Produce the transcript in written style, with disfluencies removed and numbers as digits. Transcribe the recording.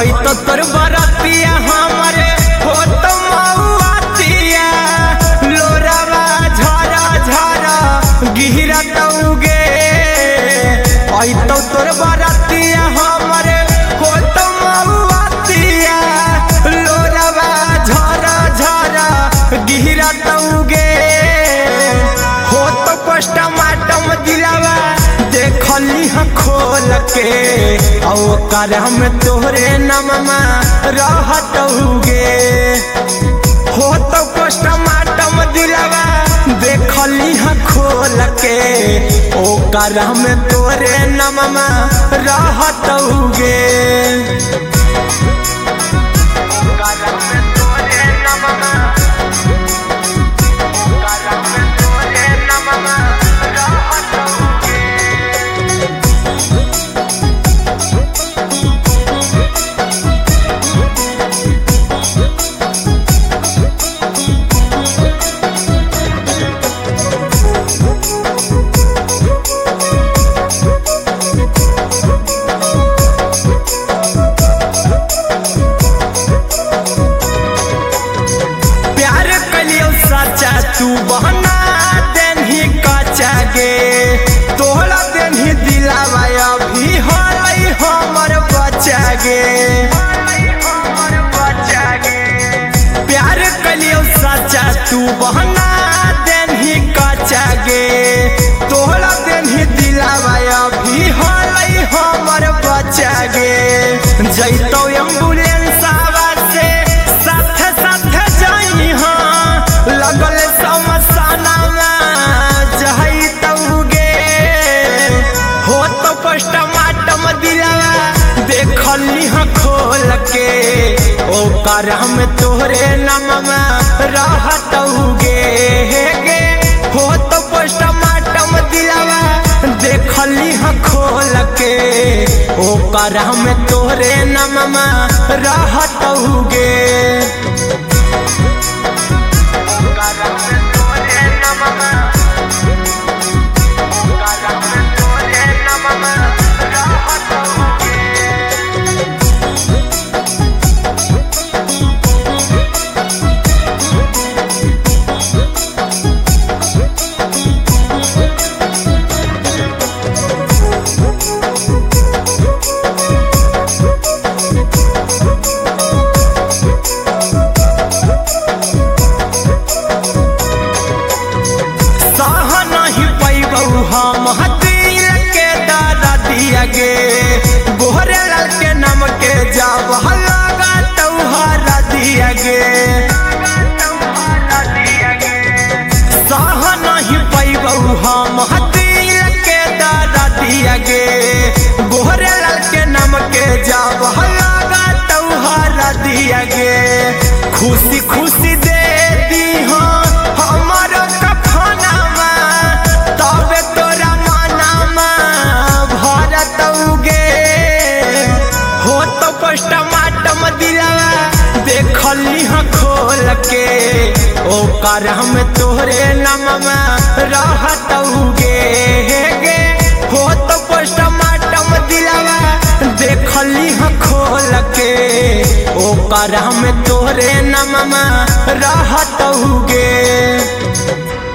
तो तोर बरतिया हमारे हो तो मऊआतिया लोरावा झरा झरा गिरा तौगे तो तोर बरतिया हमारे हो तो मऊआतिया लोरावा झरा झरा गिरा तौगे हो तो पोस्टमार्टम दिलावा देखली खोल के औकार हम तोहरे नममा रहतौगे हो तो पोस्टमार्टम दिलावा देखली खोल के औकार हम तोहरे नममा रहतौगे तू बहना देनही कचा गे तोहरा देनही दिलावा अभी हलई हमर बचा गे प्यार कलियो सच्चा तू बहना देनही कचा गे तोहरा देनही दिलावा अभी हलई हमर बचा गे जैतो एम्बुलेंस आवा से साथ साथ जाई हां लगल पोस्टमार्टम दिलावा देखली खोल के ओकर हम तोहरे नममा रहतौगे गे हो तो पोस्टमार्टम दिलावा देखली खोल के ओकर हम तोहरे नममा रहतौगे हम दिल के दादा दिया गे गोहरे लाल के नाम के जब लगा तौहरा दिया गे सह नहीं पैबू हम दिल के दादा दिया गे गोहरे लाल के नाम के जब लगा तौहरा दिया गे खुशी खुशी दे दी हो हमारो कफनामा तबे तोरा मनामा भरतौगे हो तो पोस्टमार्टम दिलावा देखली खोल के ओकर हम तोहरे नममा रहतौगे गे हो तो पोस्टमार्टम दिलावा देखली खोल के ओकर हम तोहरे नममा रहतौगे।